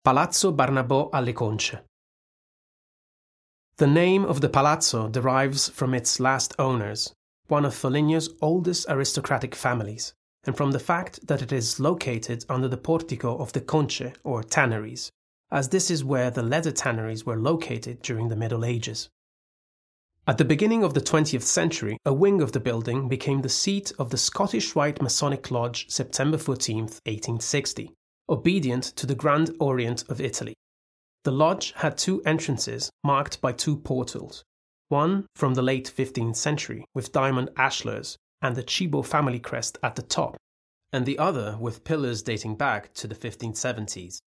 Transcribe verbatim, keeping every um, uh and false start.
Palazzo Barnabò alle Conche. The name of the palazzo derives from its last owners, one of Foligno's oldest aristocratic families, and from the fact that it is located under the portico of the Conche, or tanneries, as this is where the leather tanneries were located during the Middle Ages. At the beginning of the twentieth century, a wing of the building became the seat of the Scottish Rite Masonic Lodge September fourteenth, eighteen sixty, obedient to the Grand Orient of Italy. The lodge had two entrances marked by two portals, one from the late fifteenth century with diamond ashlars and the Cibo family crest at the top, and the other with pillars dating back to the fifteen seventies.